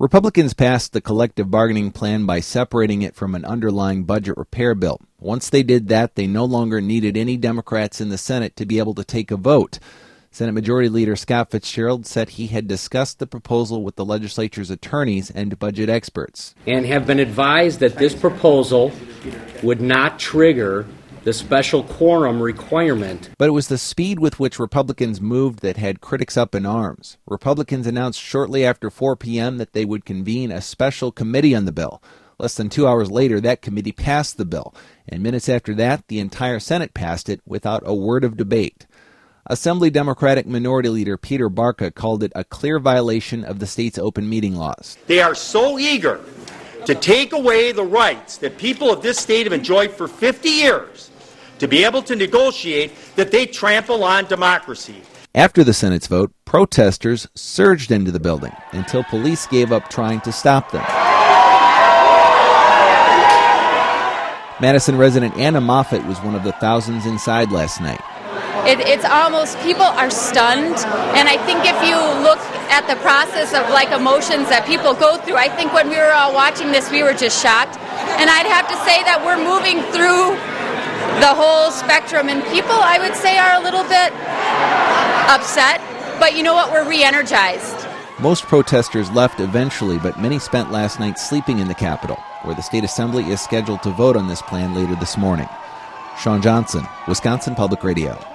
Republicans passed the collective bargaining plan by separating it from an underlying budget repair bill. Once they did that, they no longer needed any Democrats in the Senate to be able to take a vote. Senate Majority Leader Scott Fitzgerald said he had discussed the proposal with the legislature's attorneys and budget experts. And have been advised that this proposal would not trigger the special quorum requirement. But it was the speed with which Republicans moved that had critics up in arms. Republicans announced shortly after 4 p.m. that they would convene a special committee on the bill. Less than 2 hours later, that committee passed the bill. And minutes after that, the entire Senate passed it without a word of debate. Assembly Democratic Minority Leader Peter Barca called it a clear violation of the state's open meeting laws. They are so eager to take away the rights that people of this state have enjoyed for 50 years to be able to negotiate that they trample on democracy. After the Senate's vote, protesters surged into the building until police gave up trying to stop them. Madison resident Anna Moffett was one of the thousands inside last night. It's almost, people are stunned, and I think if you look at the process of emotions that people go through, I think when we were all watching this, we were just shocked. And I'd have to say that we're moving through the whole spectrum, and people, I would say, are a little bit upset, but you know what, we're re-energized. Most protesters left eventually, but many spent last night sleeping in the Capitol, where the state assembly is scheduled to vote on this plan later this morning. Sean Johnson, Wisconsin Public Radio.